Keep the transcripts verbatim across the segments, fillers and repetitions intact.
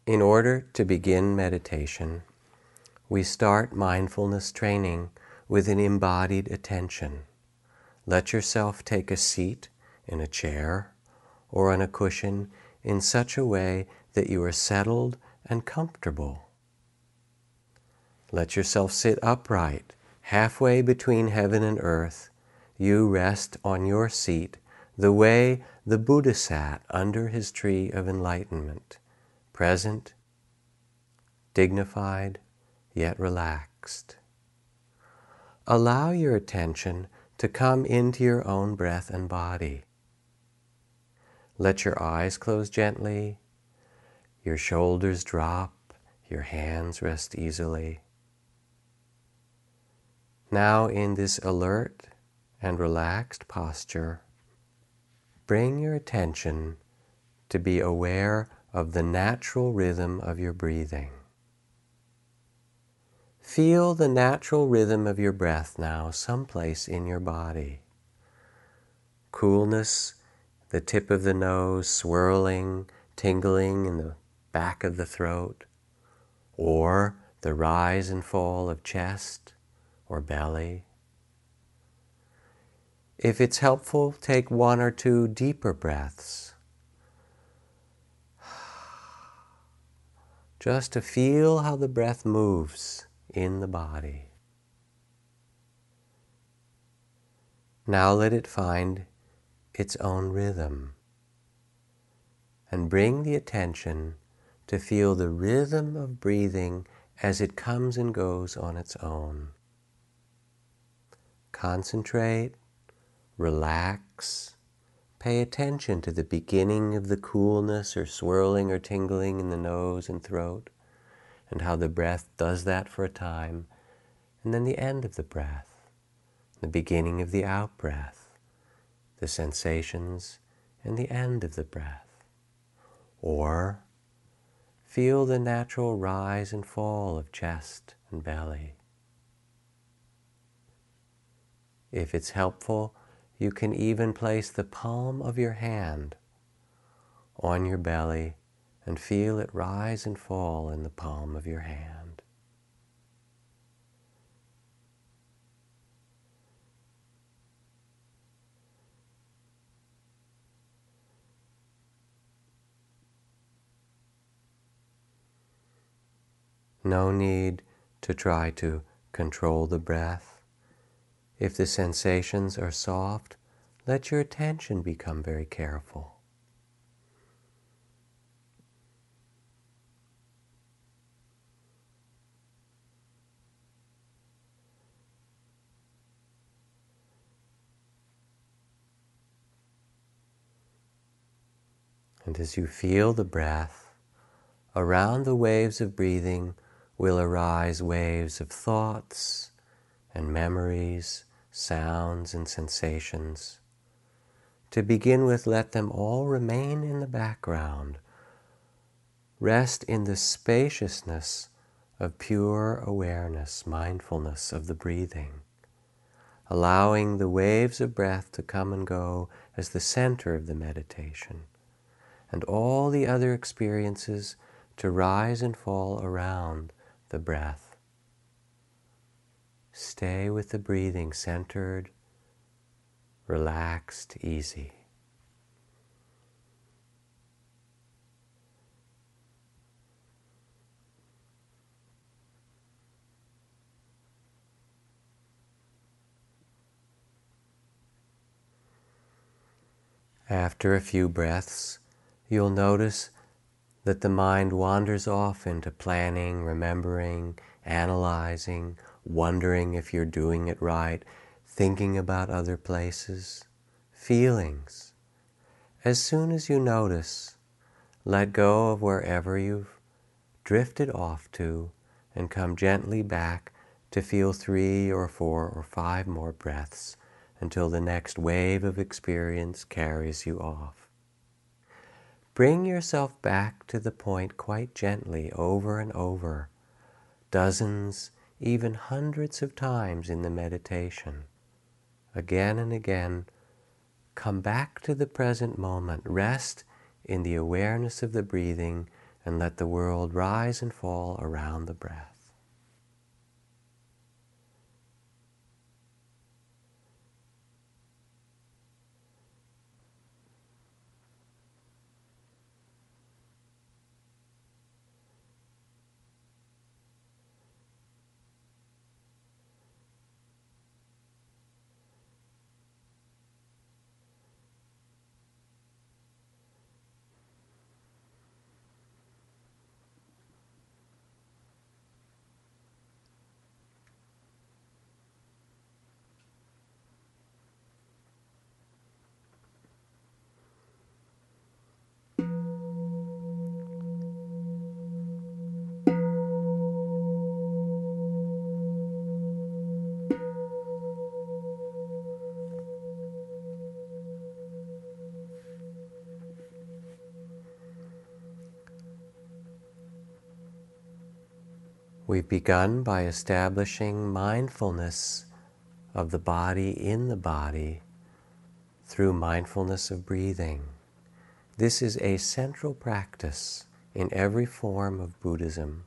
In order to begin meditation, we start mindfulness training with an embodied attention. Let yourself take a seat in a chair or on a cushion in such a way that you are settled and comfortable. Let yourself sit upright, halfway between heaven and earth. You rest on your seat the way the Buddha sat under his tree of enlightenment, present, dignified, yet relaxed. Allow your attention to come into your own breath and body. Let your eyes close gently, your shoulders drop, your hands rest easily. Now, in this alert and relaxed posture, bring your attention to be aware of the natural rhythm of your breathing. Feel the natural rhythm of your breath now someplace in your body. Coolness, the tip of the nose swirling, tingling in the back of the throat, or the rise and fall of chest or belly. If it's helpful, take one or two deeper breaths, just to feel how the breath moves in the body. Now let it find its own rhythm, and bring the attention to feel the rhythm of breathing as it comes and goes on its own. Concentrate, relax, pay attention to the beginning of the coolness or swirling or tingling in the nose and throat, and how the breath does that for a time, and then the end of the breath, the beginning of the out-breath, the sensations and the end of the breath. Or feel the natural rise and fall of chest and belly. If it's helpful, you can even place the palm of your hand on your belly and feel it rise and fall in the palm of your hand. No need to try to control the breath. If the sensations are soft, let your attention become very careful. And as you feel the breath, around the waves of breathing will arise waves of thoughts and memories, sounds and sensations. To begin with, let them all remain in the background. Rest in the spaciousness of pure awareness, mindfulness of the breathing, allowing the waves of breath to come and go as the center of the meditation, and all the other experiences to rise and fall around the breath. Stay with the breathing centered, relaxed, easy. After a few breaths, you'll notice that the mind wanders off into planning, remembering, analyzing, wondering if you're doing it right, thinking about other places, feelings. As soon as you notice, let go of wherever you've drifted off to and come gently back to feel three or four or five more breaths until the next wave of experience carries you off. Bring yourself back to the point quite gently over and over, dozens, even hundreds of times in the meditation. Again and again, come back to the present moment, rest in the awareness of the breathing, and let the world rise and fall around the breath. We've begun by establishing mindfulness of the body in the body through mindfulness of breathing. This is a central practice in every form of Buddhism.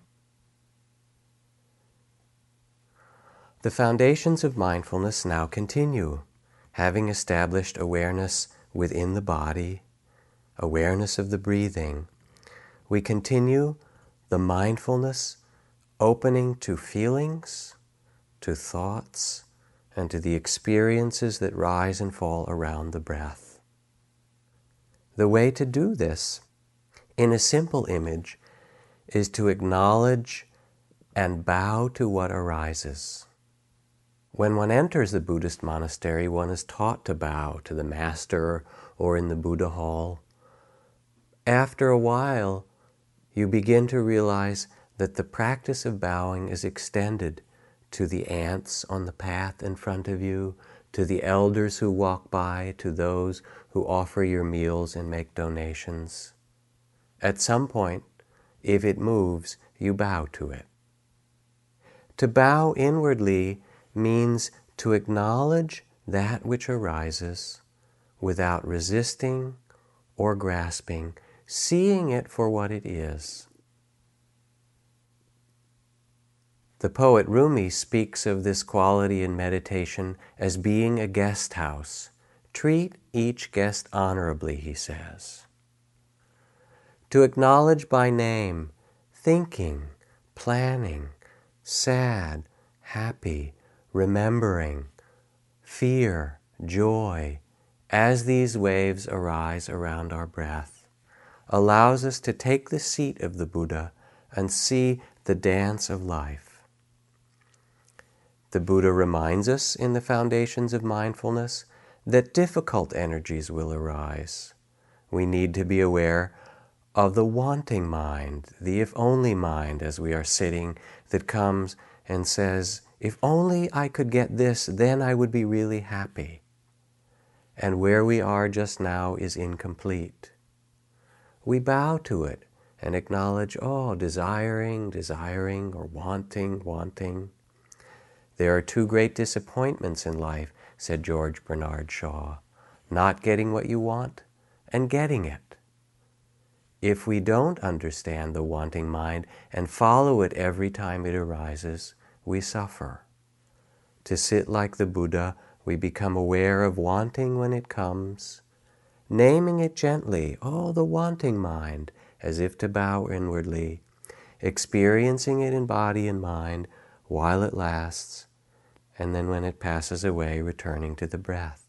The foundations of mindfulness now continue, having established awareness within the body, awareness of the breathing. We continue the mindfulness opening to feelings, to thoughts, and to the experiences that rise and fall around the breath. The way to do this, in a simple image, is to acknowledge and bow to what arises. When one enters the Buddhist monastery, one is taught to bow to the master or in the Buddha hall. After a while, you begin to realize that the practice of bowing is extended to the ants on the path in front of you, to the elders who walk by, to those who offer your meals and make donations. At some point, if it moves, you bow to it. To bow inwardly means to acknowledge that which arises without resisting or grasping, seeing it for what it is. The poet Rumi speaks of this quality in meditation as being a guest house. Treat each guest honorably, he says. To acknowledge by name, thinking, planning, sad, happy, remembering, fear, joy, as these waves arise around our breath, allows us to take the seat of the Buddha and see the dance of life. The Buddha reminds us in the foundations of mindfulness that difficult energies will arise. We need to be aware of the wanting mind, the if-only mind as we are sitting, that comes and says, if only I could get this, then I would be really happy. And where we are just now is incomplete. We bow to it and acknowledge, oh, desiring, desiring, or wanting, wanting. There are two great disappointments in life, said George Bernard Shaw, not getting what you want and getting it. If we don't understand the wanting mind and follow it every time it arises, we suffer. To sit like the Buddha, we become aware of wanting when it comes, naming it gently, oh, the wanting mind, as if to bow inwardly, experiencing it in body and mind while it lasts, and then when it passes away, returning to the breath.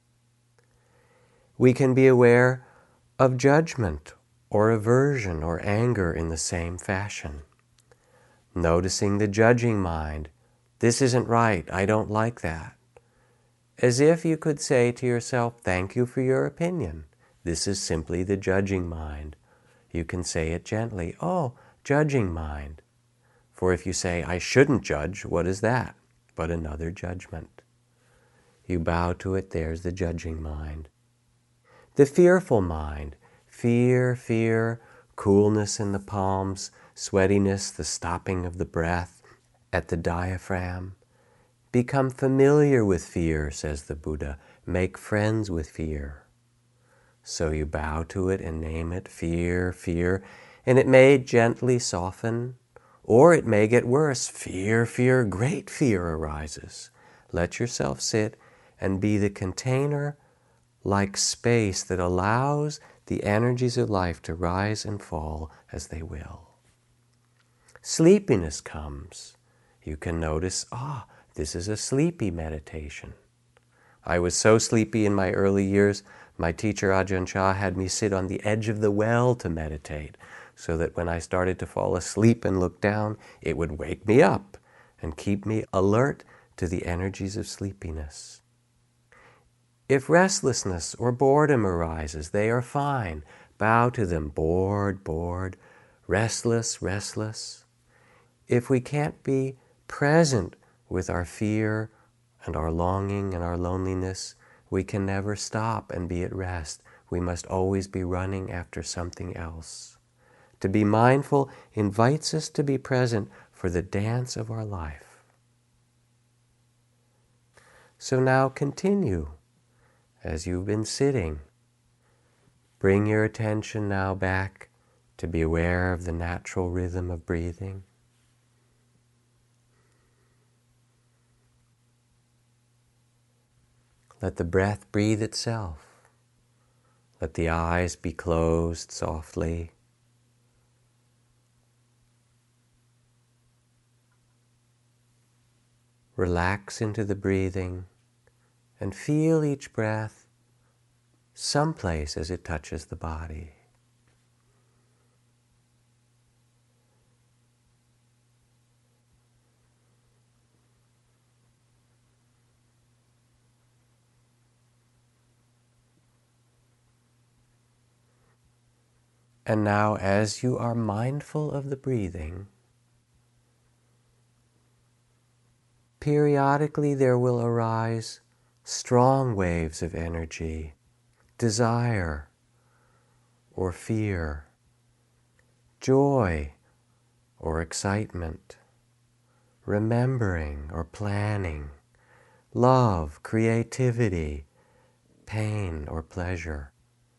We can be aware of judgment or aversion or anger in the same fashion. Noticing the judging mind, this isn't right, I don't like that. As if you could say to yourself, thank you for your opinion. This is simply the judging mind. You can say it gently, oh, judging mind. For if you say, I shouldn't judge, what is that? But another judgment. You bow to it, there's the judging mind. The fearful mind, fear, fear, coolness in the palms, sweatiness, the stopping of the breath at the diaphragm. Become familiar with fear, says the Buddha. Make friends with fear. So you bow to it and name it, fear, fear, And it may gently soften, or it may get worse. Fear, fear, great fear arises. Let yourself sit and be the container like space that allows the energies of life to rise and fall as they will. Sleepiness comes. You can notice, ah, this is a sleepy meditation. I was so sleepy in my early years, my teacher Ajahn Chah had me sit on the edge of the well to meditate, so that when I started to fall asleep and look down, it would wake me up and keep me alert to the energies of sleepiness. If restlessness or boredom arises, they are fine. Bow to them. Bored, bored. Restless, restless. If we can't be present with our fear and our longing and our loneliness, we can never stop and be at rest. We must always be running after something else. To be mindful invites us to be present for the dance of our life. So now continue as you've been sitting. Bring your attention now back to be aware of the natural rhythm of breathing. Let the breath breathe itself. Let the eyes be closed softly. Relax into the breathing and feel each breath someplace as it touches the body. And now, as you are mindful of the breathing, periodically there will arise strong waves of energy, desire or fear, joy or excitement, remembering or planning, love, creativity, pain or pleasure.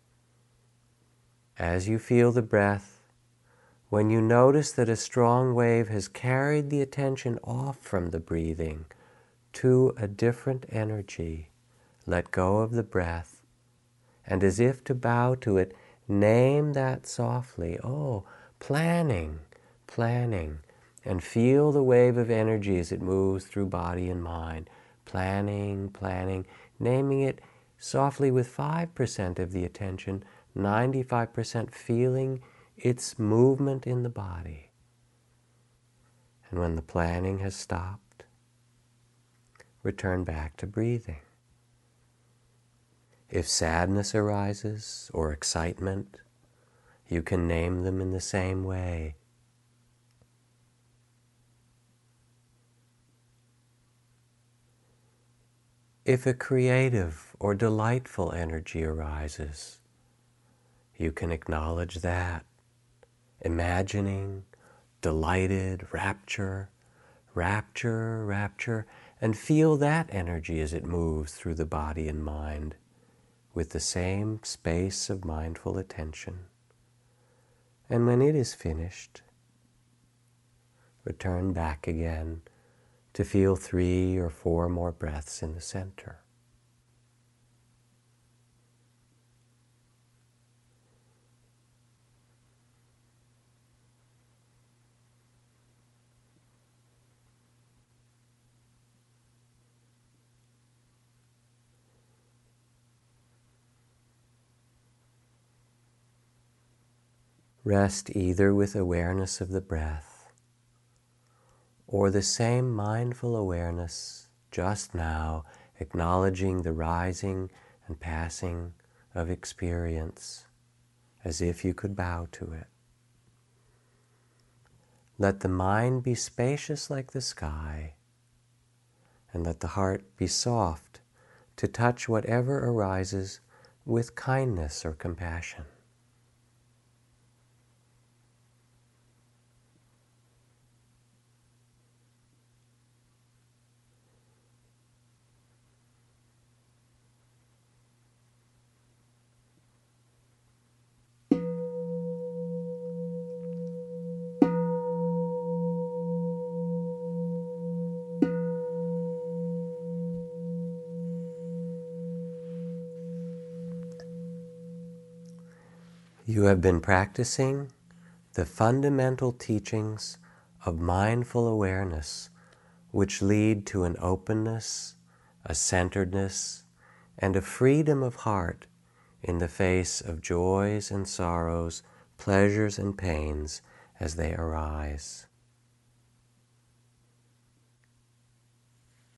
As you feel the breath, when you notice that a strong wave has carried the attention off from the breathing to a different energy, let go of the breath, and as if to bow to it, name that softly. Oh, planning, planning, and feel the wave of energy as it moves through body and mind. Planning, planning, naming it softly with five percent of the attention, ninety-five percent feeling its movement in the body. And when the planning has stopped, return back to breathing. If sadness arises or excitement, you can name them in the same way. If a creative or delightful energy arises, you can acknowledge that, imagining, delighted, rapture, rapture, rapture, and feel that energy as it moves through the body and mind with the same space of mindful attention. And when it is finished, return back again to feel three or four more breaths in the center. Rest either with awareness of the breath or the same mindful awareness just now, acknowledging the rising and passing of experience as if you could bow to it. Let the mind be spacious like the sky, and let the heart be soft to touch whatever arises with kindness or compassion. You have been practicing the fundamental teachings of mindful awareness, which lead to an openness, a centeredness, and a freedom of heart in the face of joys and sorrows, pleasures and pains as they arise.